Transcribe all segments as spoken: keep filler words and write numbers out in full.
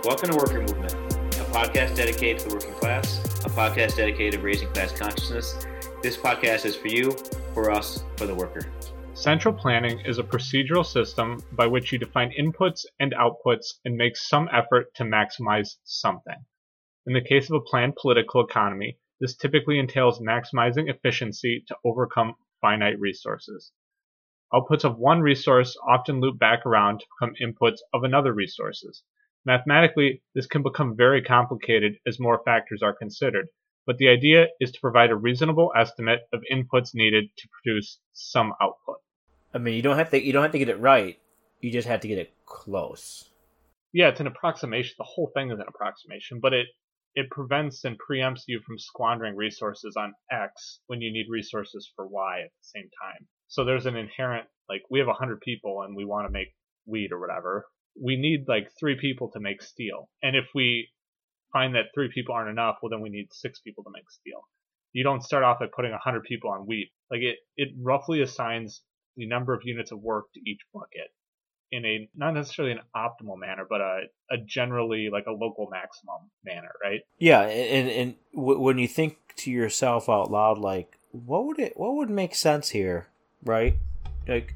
Welcome to Worker Movement, a podcast dedicated to the working class, a podcast dedicated to raising class consciousness. This podcast is for you, for us, for the worker. Central planning is a procedural system by which you define inputs and outputs and make some effort to maximize something. In the case of a planned political economy, this typically entails maximizing efficiency to overcome finite resources. Outputs of one resource often loop back around to become inputs of another resources. Mathematically, this can become very complicated as more factors are considered, but the idea is to provide a reasonable estimate of inputs needed to produce some output. I mean, you don't have to you don't have to get it right. You just have to get it close. Yeah, it's an approximation. The whole thing is an approximation, but it it prevents and preempts you from squandering resources on X when you need resources for Y at the same time. So there's an inherent, like, we have one hundred people and we want to make weed or whatever. We need like three people to make steel. And if we find that three people aren't enough, well, then we need six people to make steel. You don't start off at putting one hundred people on wheat. Like it, it roughly assigns the number of units of work to each bucket in a, not necessarily an optimal manner, but a, a generally like a local maximum manner, right? Yeah, and and w- when you think to yourself out loud, like, what would it, what would make sense here, right? Like,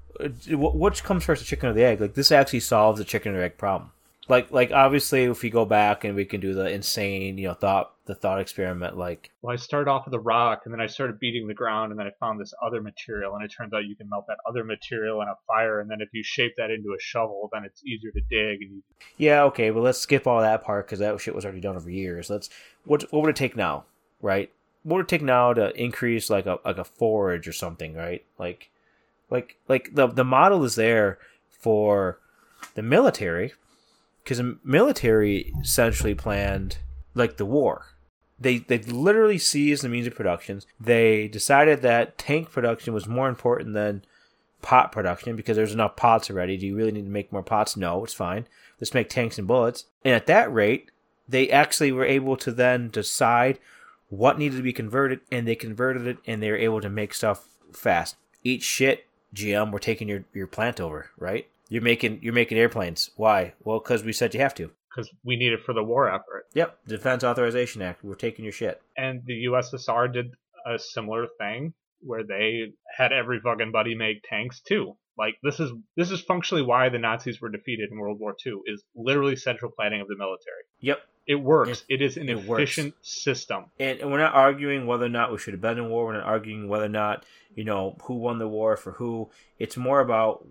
which comes first, the chicken or the egg? Like, this actually solves the chicken or egg problem. Like, like obviously, if we go back and we can do the insane, you know, thought, the thought experiment, like, well, I started off with a rock, and then I started beating the ground, and then I found this other material, and it turns out you can melt that other material in a fire, and then if you shape that into a shovel, then it's easier to dig. And you... Yeah, okay, but let's skip all that part because that shit was already done over years. Let's, what, what would it take now, right? What would it take now to increase like a like a forage or something, right? Like, like, like the the model is there for the military. Because the military essentially planned, like, the war. They they literally seized the means of production. They decided that tank production was more important than pot production because there's enough pots already. Do you really need to make more pots? No, it's fine. Let's make tanks and bullets. And at that rate, they actually were able to then decide what needed to be converted, and they converted it, and they were able to make stuff fast. Eat shit, G M, we're taking your, your plant over, right? You're making you're making airplanes. Why? Well, because we said you have to. Because we need it for the war effort. Yep, Defense Authorization Act. We're taking your shit. And the U S S R did a similar thing where they had every fucking buddy make tanks too. Like, this is this is functionally why the Nazis were defeated in World War Two, is literally central planning of the military. Yep. It works. It, it is an it efficient works. system. And, and we're not arguing whether or not we should have been in war. We're not arguing whether or not, you know, who won the war for who. It's more about,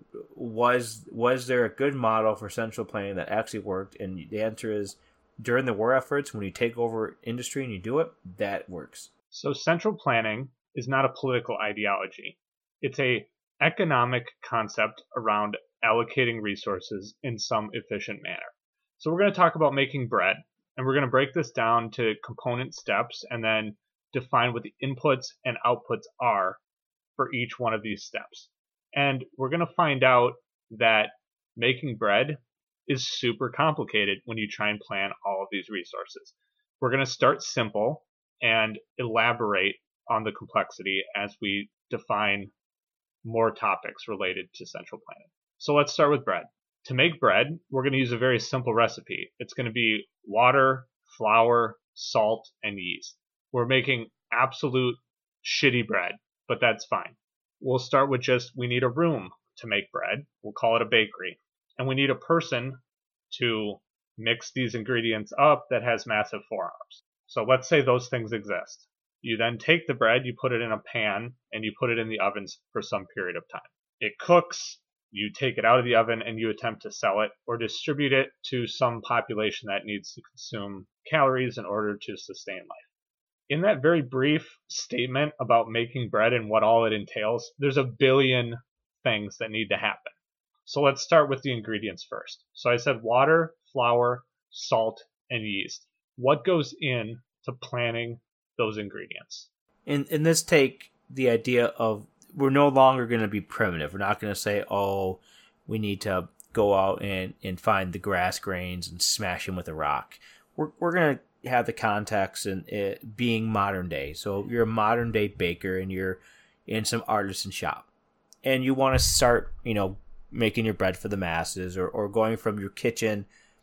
was was there a good model for central planning that actually worked? And the answer is, during the war efforts, when you take over industry and you do it, that works. So central planning is not a political ideology. It's a economic concept around allocating resources in some efficient manner. So we're going to talk about making bread. And we're going to break this down to component steps and then define what the inputs and outputs are for each one of these steps. And we're going to find out that making bread is super complicated when you try and plan all of these resources. We're going to start simple and elaborate on the complexity as we define more topics related to central planning. So let's start with bread. To make bread, we're going to use a very simple recipe. It's going to be water, flour, salt, and yeast. We're making absolute shitty bread, but that's fine. We'll start with just, we need a room to make bread. We'll call it a bakery. And we need a person to mix these ingredients up that has massive forearms. So let's say those things exist. You then take the bread, you put it in a pan, and you put it in the ovens for some period of time. It cooks. You take it out of the oven and you attempt to sell it or distribute it to some population that needs to consume calories in order to sustain life. In that very brief statement about making bread and what all it entails, there's a billion things that need to happen. So let's start with the ingredients first. So I said water, flour, salt, and yeast. What goes in to planning those ingredients? In in this take, the idea of, we're no longer going to be primitive. We're not going to say, oh, we need to go out and, and find the grass grains and smash them with a rock. We're we're going to have the context and it being modern day. So you're a modern day baker and you're in some artisan shop and you want to start, you know, making your bread for the masses or, or going from your kitchen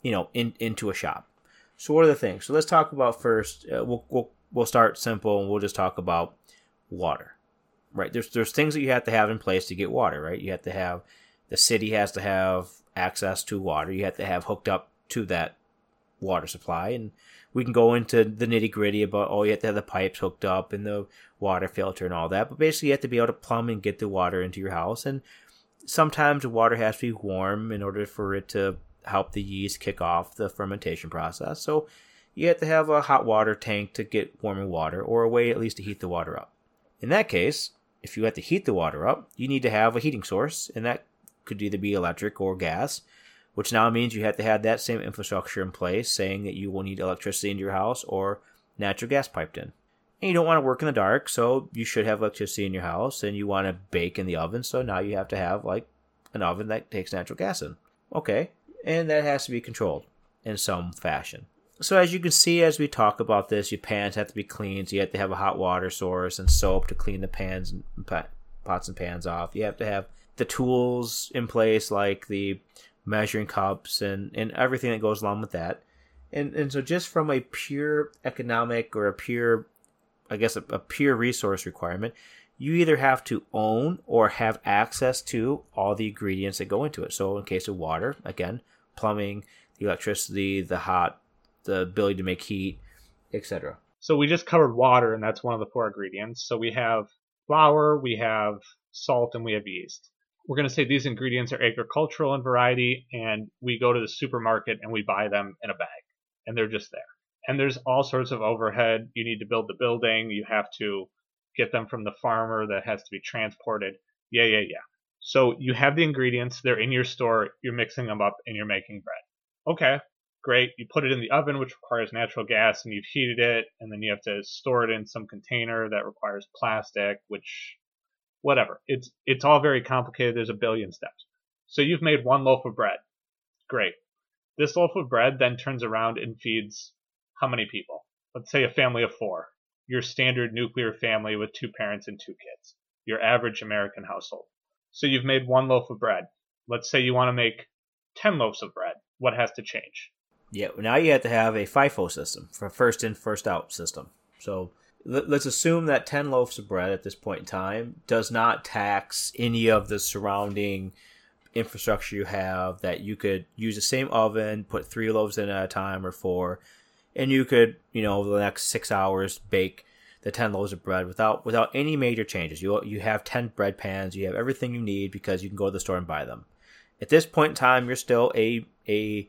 you know, in, into a shop. So what are the things? So let's talk about first. Uh, we'll we'll we'll start simple, and we'll just talk about water. Right? There's there's things that you have to have in place to get water. Right? You have to have the city has to have access to water. You have to have hooked up to that water supply, and we can go into the nitty gritty about oh, you have to have the pipes hooked up and the water filter and all that. But basically, you have to be able to plumb and get the water into your house, and sometimes the water has to be warm in order for it to help the yeast kick off the fermentation process. So you have to have a hot water tank to get warmer water, or a way at least to heat the water up. In that case, if you have to heat the water up, you need to have a heating source, and that could either be electric or gas, which now means you have to have that same infrastructure in place, saying that you will need electricity in your house or natural gas piped in. And you don't want to work in the dark, so you should have electricity in your house, and you want to bake in the oven, so now you have to have like an oven that takes natural gas in. Okay. And that has to be controlled in some fashion. So as you can see, as we talk about this, your pans have to be cleaned. So you have to have a hot water source and soap to clean the pans and pots and pans off. You have to have the tools in place, like the measuring cups and, and everything that goes along with that. And and so just from a pure economic or a pure, I guess, a, a pure resource requirement, you either have to own or have access to all the ingredients that go into it. So in case of water, again, plumbing, the electricity, the hot, the ability to make heat, et cetera. So we just covered water, and that's one of the four ingredients. So we have flour, we have salt, and we have yeast. We're going to say these ingredients are agricultural in variety, and we go to the supermarket and we buy them in a bag, and they're just there. And there's all sorts of overhead. You need to build the building. You have to get them from the farmer that has to be transported. Yeah, yeah, yeah. So you have the ingredients, they're in your store, you're mixing them up, and you're making bread. Okay, great. You put it in the oven, which requires natural gas, and you've heated it, and then you have to store it in some container that requires plastic, which, whatever. It's it's all very complicated. There's a billion steps. So you've made one loaf of bread. Great. This loaf of bread then turns around and feeds how many people? Let's say a family of four. Your standard nuclear family with two parents and two kids. Your average American household. So you've made one loaf of bread. Let's say you want to make ten loaves of bread. What has to change? Yeah, now you have to have a FIFO system, for first in, first out system. So let's assume that ten loaves of bread at this point in time does not tax any of the surrounding infrastructure you have, that you could use the same oven, put three loaves in at a time or four, and you could, you know, over the next six hours bake the ten loaves of bread without without any major changes. You you have ten bread pans, you have everything you need because you can go to the store and buy them. At this point in time, you're still a a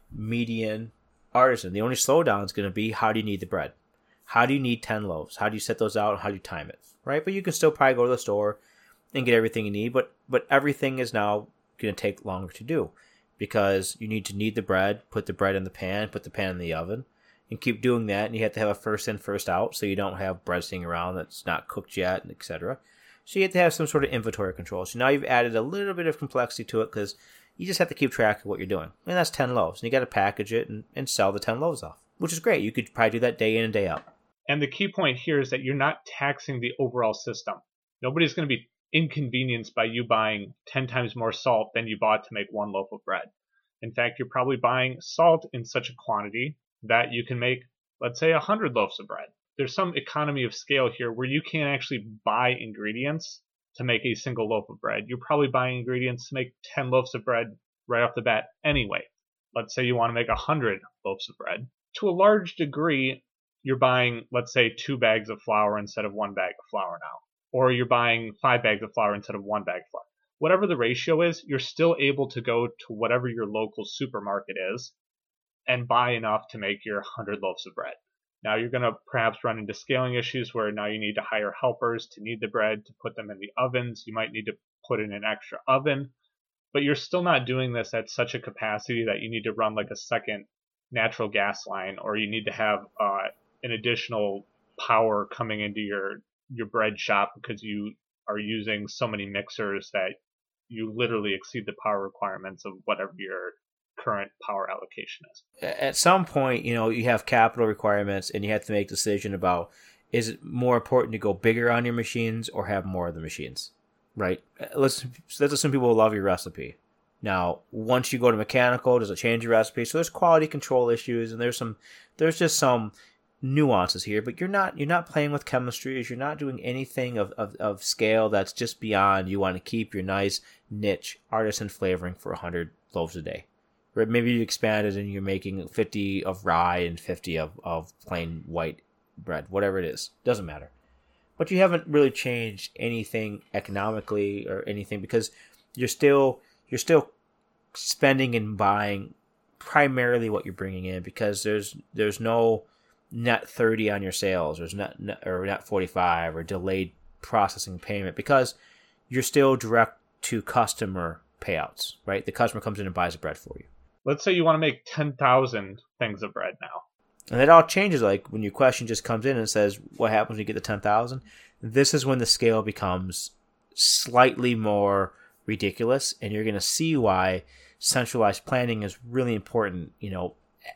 median artisan. The only slowdown is going to be, how do you need the bread? How do you need ten loaves? How do you set those out? How do you time it? Right? But you can still probably go to the store and get everything you need, but but everything is now going to take longer to do because you need to knead the bread, put the bread in the pan, put the pan in the oven, and keep doing that. And you have to have a first in, first out, so you don't have bread sitting around that's not cooked yet, et cetera. So you have to have some sort of inventory control. So now you've added a little bit of complexity to it because you just have to keep track of what you're doing. And that's ten loaves. And you got to package it and, and sell the ten loaves off, which is great. You could probably do that day in and day out. And the key point here is that you're not taxing the overall system. Nobody's going to be inconvenienced by you buying ten times more salt than you bought to make one loaf of bread. In fact, you're probably buying salt in such a quantity that you can make, let's say, one hundred loaves of bread. There's some economy of scale here where you can't actually buy ingredients to make a single loaf of bread. You're probably buying ingredients to make ten loaves of bread right off the bat anyway. Let's say you want to make one hundred loaves of bread. To a large degree, you're buying, let's say, two bags of flour instead of one bag of flour now. Or you're buying five bags of flour instead of one bag of flour. Whatever the ratio is, you're still able to go to whatever your local supermarket is and buy enough to make your one hundred loaves of bread. Now you're going to perhaps run into scaling issues where now you need to hire helpers to knead the bread, to put them in the ovens. You might need to put in an extra oven, but you're still not doing this at such a capacity that you need to run like a second natural gas line, or you need to have uh, an additional power coming into your, your bread shop because you are using so many mixers that you literally exceed the power requirements of whatever your current power allocation is. At some point, you know, you have capital requirements and you have to make a decision about, is it more important to go bigger on your machines or have more of the machines, right? Let's let's assume people love your recipe. Now, once you go to mechanical, does it change your recipe? So there's quality control issues, and there's some, there's just some nuances here. But you're not, you're not playing with chemistries. You're not doing anything of, of, of scale that's just beyond. You want to keep your nice niche artisan flavoring for one hundred loaves a day. Or maybe you expand it and you're making fifty of rye and fifty of, of plain white bread, whatever it is. Doesn't matter. But you haven't really changed anything economically or anything, because you're still you're still spending and buying primarily what you're bringing in, because there's there's no net thirty on your sales, there's net, net or net forty-five or delayed processing payment, because you're still direct to customer payouts, right? The customer comes in and buys the bread for you. Let's say you want to make ten thousand things of bread now. And it all changes, like when your question just comes in and says, what happens when you get to ten thousand? This is when the scale becomes slightly more ridiculous, and you're going to see why centralized planning is really important, you know,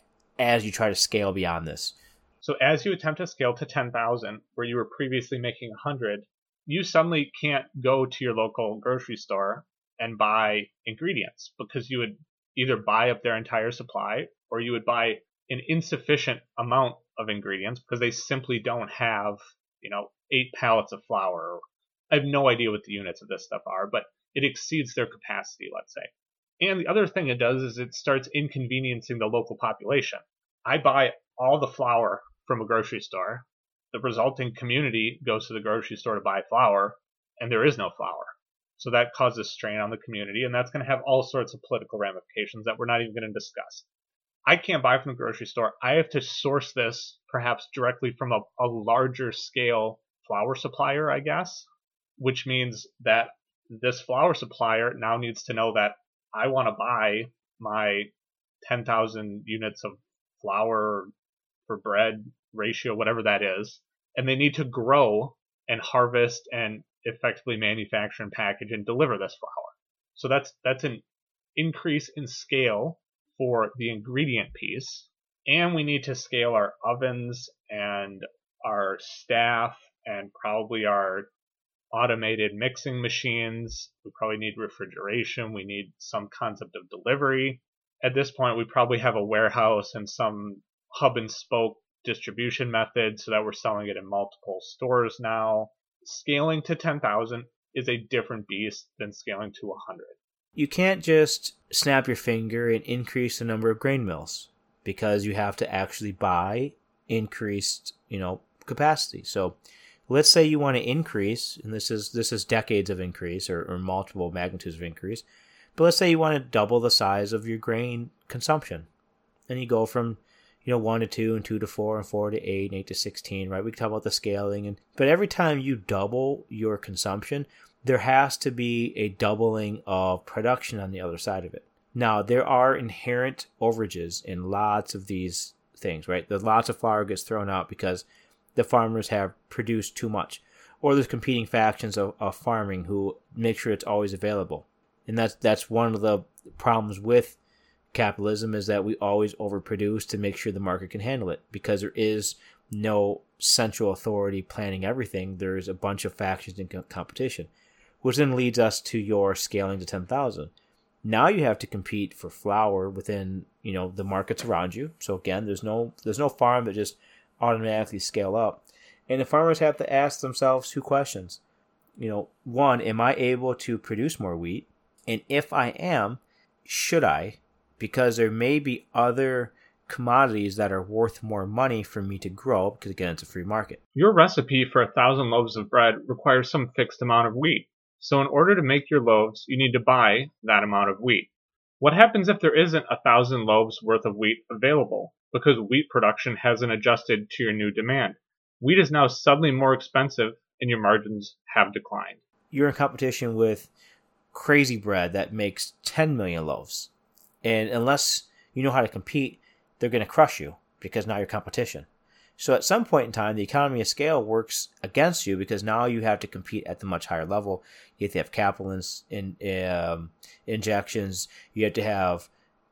as you try to scale beyond this. So as you attempt to scale to ten thousand, where you were previously making one hundred, you suddenly can't go to your local grocery store and buy ingredients, because you would either buy up their entire supply, or you would buy an insufficient amount of ingredients because they simply don't have, you know, eight pallets of flour. I have no idea what the units of this stuff are, but it exceeds their capacity, let's say. And the other thing it does is it starts inconveniencing the local population. I buy all the flour from a grocery store. The resulting community goes to the grocery store to buy flour, and there is no flour. So that causes strain on the community, and that's going to have all sorts of political ramifications that we're not even going to discuss. I can't buy from the grocery store. I have to source this perhaps directly from a, a larger scale flour supplier, I guess, which means that this flour supplier now needs to know that I want to buy my ten thousand units of flour for bread ratio, whatever that is, and they need to grow and harvest and effectively manufacture and package and deliver this flour. So that's that's an increase in scale for the ingredient piece, and we need to scale our ovens and our staff and probably our automated mixing machines. We probably need refrigeration. We need some concept of delivery. At this point, we probably have a warehouse and some hub and spoke distribution method so that we're selling it in multiple stores now. Scaling to ten thousand is a different beast than scaling to one hundred. You can't just snap your finger and increase the number of grain mills, because you have to actually buy increased, you know, capacity. So let's say you want to increase, and this is this is decades of increase or, or multiple magnitudes of increase, but let's say you want to double the size of your grain consumption. And you go from, you know, one to two and two to four and four to eight and eight to sixteen, right? We can talk about the scaling, and but every time you double your consumption, there has to be a doubling of production on the other side of it. Now, there are inherent overages in lots of these things, right? There's lots of flour gets thrown out because the farmers have produced too much, or there's competing factions of, of farming who make sure it's always available. And that's that's one of the problems with capitalism, is that we always overproduce to make sure the market can handle it, because there is no central authority planning everything. There's a bunch of factions in co- competition, which then leads us to your scaling to ten thousand. Now you have to compete for flour within, you know, the markets around you. So again, there's no there's no farm that just automatically scale up. And the farmers have to ask themselves two questions. You know, one, am I able to produce more wheat? And if I am, should I? Because there may be other commodities that are worth more money for me to grow, because again, it's a free market. Your recipe for a thousand loaves of bread requires some fixed amount of wheat. So in order to make your loaves, you need to buy that amount of wheat. What happens if there isn't a thousand loaves worth of wheat available, because wheat production hasn't adjusted to your new demand? Wheat is now suddenly more expensive and your margins have declined. You're in competition with Crazy Bread that makes ten million loaves. And unless you know how to compete, they're going to crush you, because now you're competition. So at some point in time, the economy of scale works against you, because now you have to compete at the much higher level. You have to have capital in, in, um, injections. You have to have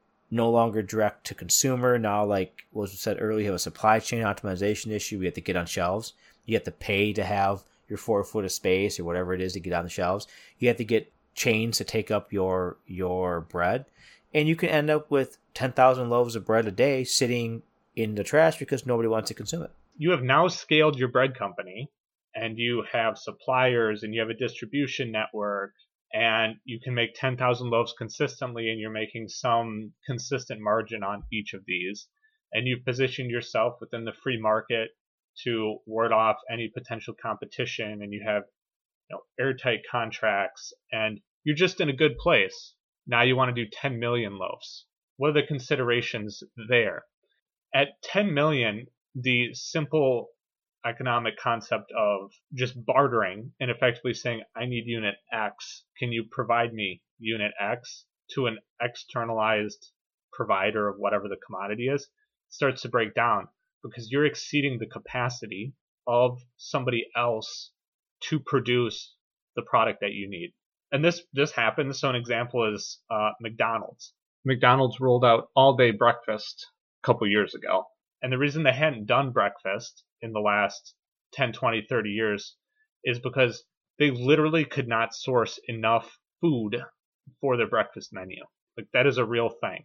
no longer direct to consumer. Now, like was said earlier, you have a supply chain optimization issue. We have to get on shelves. You have to pay to have your four foot of space or whatever it is to get on the shelves. You have to get chains to take up your your bread, and you can end up with ten thousand loaves of bread a day sitting in the trash because nobody wants to consume it. You have now scaled your bread company, and you have suppliers, and you have a distribution network, and you can make ten thousand loaves consistently, and you're making some consistent margin on each of these. And you've positioned yourself within the free market to ward off any potential competition, and you have, you know, airtight contracts, and you're just in a good place. Now you want to do ten million loaves. What are the considerations there? At ten million, the simple economic concept of just bartering and effectively saying, I need unit X, can you provide me unit X, to an externalized provider of whatever the commodity is, starts to break down, because you're exceeding the capacity of somebody else to produce the product that you need. And this this happens. So an example is uh, McDonald's. McDonald's rolled out all-day breakfast a couple years ago. And the reason they hadn't done breakfast in the last ten, twenty, thirty years is because they literally could not source enough food for their breakfast menu. Like, that is a real thing.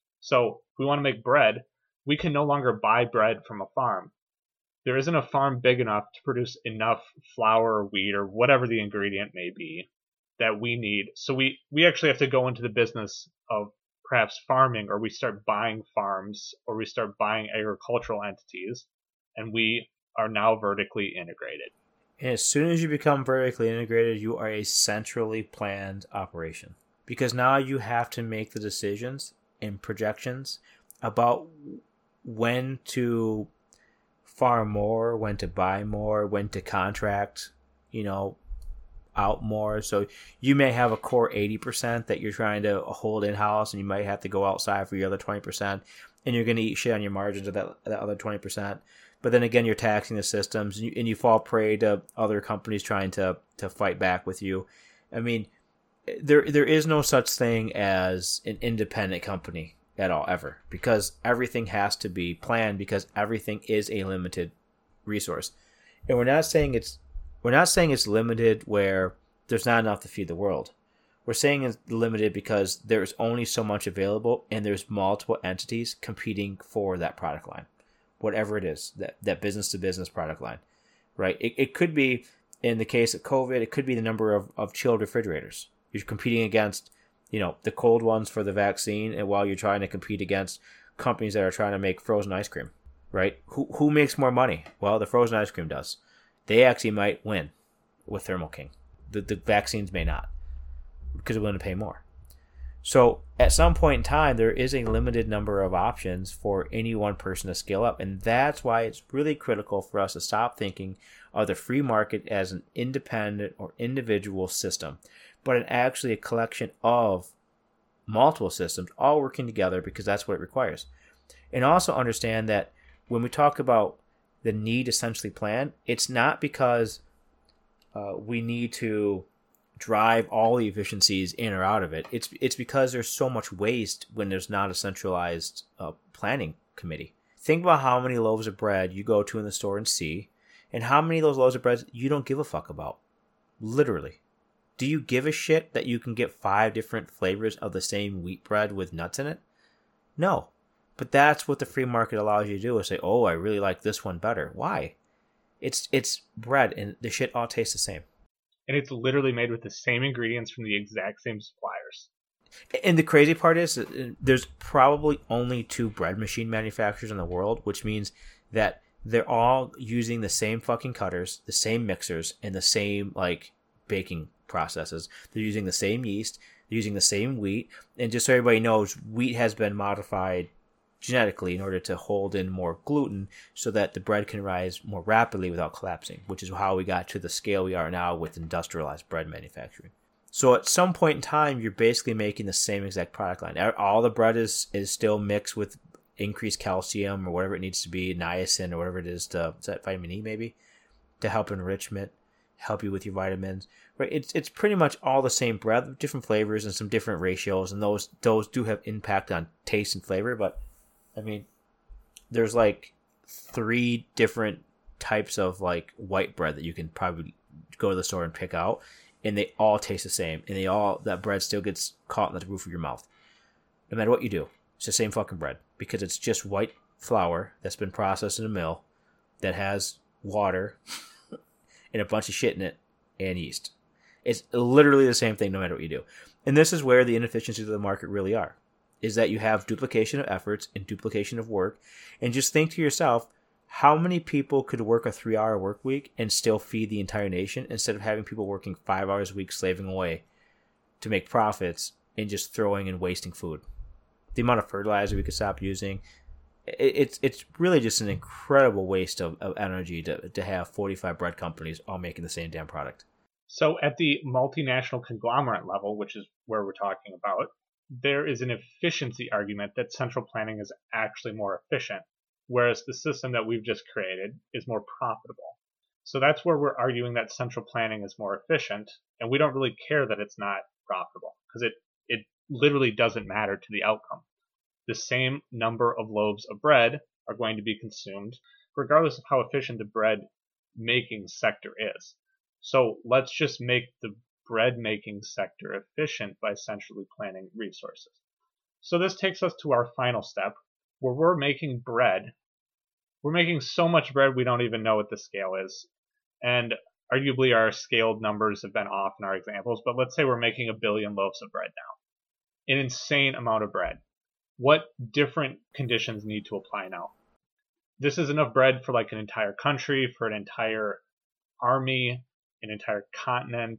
So if we want to make bread, we can no longer buy bread from a farm. There isn't a farm big enough to produce enough flour or wheat or whatever the ingredient may be that we need. So we, we actually have to go into the business of perhaps farming, or we start buying farms, or we start buying agricultural entities, and we are now vertically integrated. And as soon as you become vertically integrated, you are a centrally planned operation, because now you have to make the decisions and projections about when to farm more, when to buy more, when to contract, you know, out more. So you may have a core eighty percent that you're trying to hold in-house, and you might have to go outside for your other twenty percent, and you're going to eat shit on your margins of that, that other twenty percent. But then again, you're taxing the systems, and you, and you fall prey to other companies trying to, to fight back with you. I mean, there there is no such thing as an independent company at all, ever, because everything has to be planned, because everything is a limited resource. And we're not saying it's we're not saying it's limited where there's not enough to feed the world. We're saying it's limited because there's only so much available, and there's multiple entities competing for that product line, whatever it is, that, that business-to-business product line, right? It, it could be, in the case of COVID, it could be the number of, of chilled refrigerators. You're competing against, you know, the cold ones for the vaccine, and while you're trying to compete against companies that are trying to make frozen ice cream, right? Who who makes more money? Well, the frozen ice cream does. They actually might win with Thermo King. The, the vaccines may not, because they're willing to pay more. So at some point in time, there is a limited number of options for any one person to scale up. And that's why it's really critical for us to stop thinking of the free market as an independent or individual system, but an actually a collection of multiple systems all working together, because that's what it requires. And also understand that when we talk about the need to essentially plan, it's not because uh, we need to drive all the efficiencies in or out of it. It's it's because there's so much waste when there's not a centralized uh, planning committee. Think about how many loaves of bread you go to in the store and see, and how many of those loaves of bread you don't give a fuck about. Literally. Do you give a shit that you can get five different flavors of the same wheat bread with nuts in it? No. But that's what the free market allows you to do, is say, oh, I really like this one better. Why? It's it's bread, and the shit all tastes the same. And it's literally made with the same ingredients from the exact same suppliers. And the crazy part is, there's probably only two bread machine manufacturers in the world, which means that they're all using the same fucking cutters, the same mixers, and the same, like, baking processes. They're using the same yeast, they're using the same wheat, and just so everybody knows, wheat has been modified genetically in order to hold in more gluten so that the bread can rise more rapidly without collapsing, which is how we got to the scale we are now with industrialized bread manufacturing. So at some point in time, you're basically making the same exact product line. All the bread is, is still mixed with increased calcium or whatever it needs to be, niacin or whatever it is, to, is that vitamin E maybe, to help enrichment, help you with your vitamins. Right? It's it's pretty much all the same bread, different flavors and some different ratios, and those those do have impact on taste and flavor, but I mean, there's like three different types of like white bread that you can probably go to the store and pick out, and they all taste the same, and they all that bread still gets caught in the roof of your mouth. No matter what you do, it's the same fucking bread because it's just white flour that's been processed in a mill that has water and a bunch of shit in it and yeast. It's literally the same thing no matter what you do. And this is where the inefficiencies of the market really are, is that you have duplication of efforts and duplication of work. And just think to yourself, how many people could work a three-hour work week and still feed the entire nation instead of having people working five hours a week slaving away to make profits and just throwing and wasting food? The amount of fertilizer we could stop using, it's it's really just an incredible waste of, of energy to, to have forty-five bread companies all making the same damn product. So at the multinational conglomerate level, which is where we're talking about, there is an efficiency argument that central planning is actually more efficient, whereas the system that we've just created is more profitable. So that's where we're arguing that central planning is more efficient, and we don't really care that it's not profitable, because it, it literally doesn't matter to the outcome. The same number of loaves of bread are going to be consumed, regardless of how efficient the bread making sector is. So let's just make the bread making sector efficient by centrally planning resources. So this takes us to our final step, where we're making bread. We're making so much bread we don't even know what the scale is. And arguably our scaled numbers have been off in our examples, but let's say we're making a billion loaves of bread now. An insane amount of bread. What different conditions need to apply now? This is enough bread for like an entire country, for an entire army, an entire continent.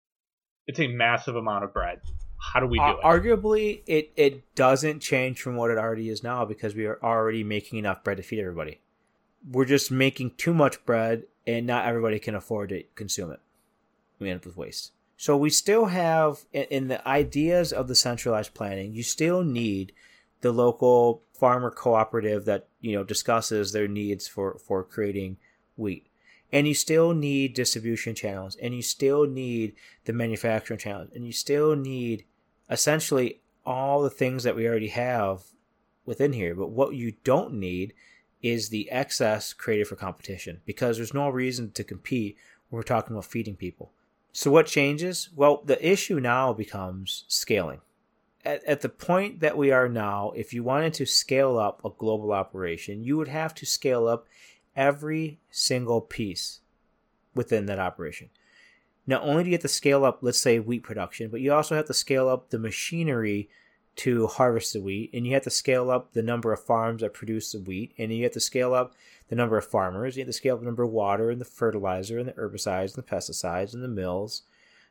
It's a massive amount of bread. How do we do uh, it? Arguably, it, it doesn't change from what it already is now because we are already making enough bread to feed everybody. We're just making too much bread and not everybody can afford to consume it. We end up with waste. So we still have, in, in the ideas of the centralized planning, you still need the local farmer cooperative that, you know, discusses their needs for, for creating wheat. And you still need distribution channels, and you still need the manufacturing channels, and you still need essentially all the things that we already have within here. But what you don't need is the excess created for competition, because there's no reason to compete when we're talking about feeding people. So what changes? Well, the issue now becomes scaling. At, at the point that we are now, if you wanted to scale up a global operation, you would have to scale up every single piece within that operation. Not only do you have to scale up, let's say, wheat production, but you also have to scale up the machinery to harvest the wheat, and you have to scale up the number of farms that produce the wheat, and you have to scale up the number of farmers, you have to scale up the number of water and the fertilizer and the herbicides and the pesticides and the mills,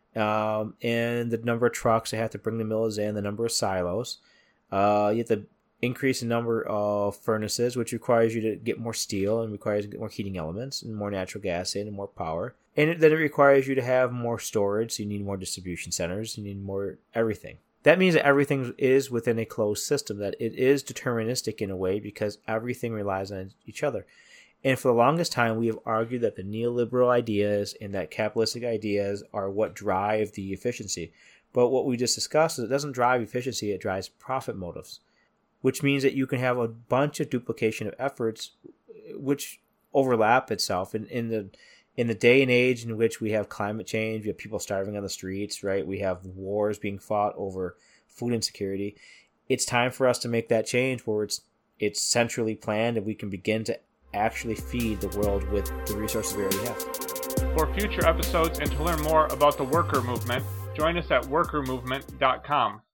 um, and the number of trucks that have to bring the mills in, the number of silos. Uh, you have to increase the number of furnaces, which requires you to get more steel and requires you to get more heating elements and more natural gas in and more power. And then it requires you to have more storage, so you need more distribution centers, you need more everything. That means that everything is within a closed system, that it is deterministic in a way because everything relies on each other. And for the longest time, we have argued that the neoliberal ideas and that capitalistic ideas are what drive the efficiency. But what we just discussed is it doesn't drive efficiency, it drives profit motives, which means that you can have a bunch of duplication of efforts which overlap itself. In, in the in the day and age in which we have climate change, we have people starving on the streets, right? We have wars being fought over food insecurity. It's time for us to make that change where it's it's centrally planned and we can begin to actually feed the world with the resources we already have. For future episodes and to learn more about the worker movement, join us at worker movement dot com.